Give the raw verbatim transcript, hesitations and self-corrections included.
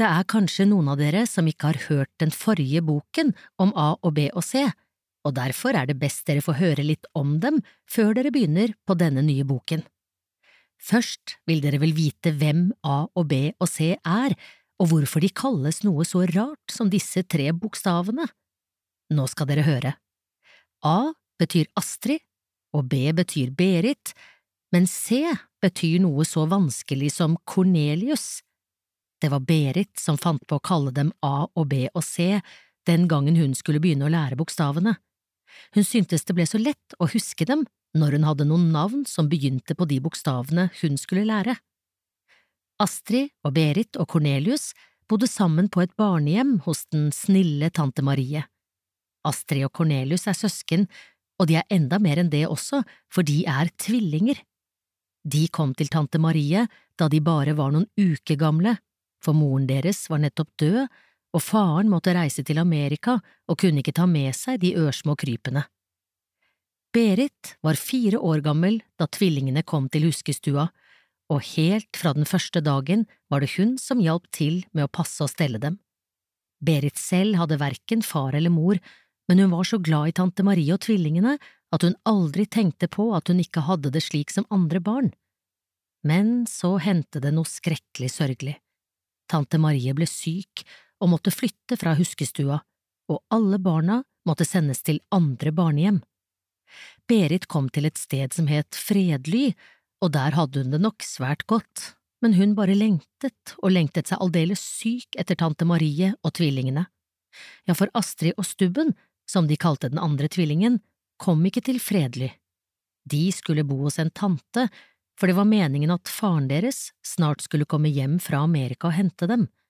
Det er kanskje noen av dere som ikke har hørt den forrige boken om A og B og C, og derfor er det best dere får høre litt om dem før dere begynner på denne nye boken. Først vil dere vel vite hvem A og B og C er, og hvorfor de kalles noe så rart som disse tre bokstavene. Nå skal dere høre. A betyr Astrid, og B betyr Berit, men C betyr noe så vanskelig som Cornelius. Det var Berit som fant på å kalle dem A og B og C den gangen hun skulle begynne å lære bokstavene. Hun syntes det ble så lett å huske dem når hun hadde noen navn som begynte på de bokstavene hun skulle lære. Astrid og Berit og Cornelius bodde sammen på et barnehjem hos den snille tante Marie. Astrid og Cornelius er søsken, og de er enda mer enn det også, for de er tvillinger. De kom til tante Marie da de bare var noen uker gamle, for moren deres var nettopp død, og faren måtte reise til Amerika og kunne ikke ta med seg de ørsmå krypene. Berit var fire år gammel da tvillingene kom til huskestua, og helt fra den første dagen var det hun som hjalp til med å passe og stelle dem. Berit selv hadde hverken far eller mor, men hun var så glad i tante Marie og tvillingene at hun aldri tenkte på at hun ikke hadde det slik som andre barn. Men så hendte det noe skrekkelig sørgelig. Tante Marie ble syk og måtte flytte fra huskestua, og alle barna måtte sendes til andre barnehjem. Berit kom til et sted som het Fredly, og der hadde hun det nok svært godt, men hun bare lengtet og lengtet seg aldeles syk etter tante Marie og tvillingene. Ja, for Astrid og Stubben, som de kalte den andre tvillingen, kom ikke til Fredly. De skulle bo hos en tante, for det var meningen at faren deres snart skulle komme hjem fra Amerika og hente dem,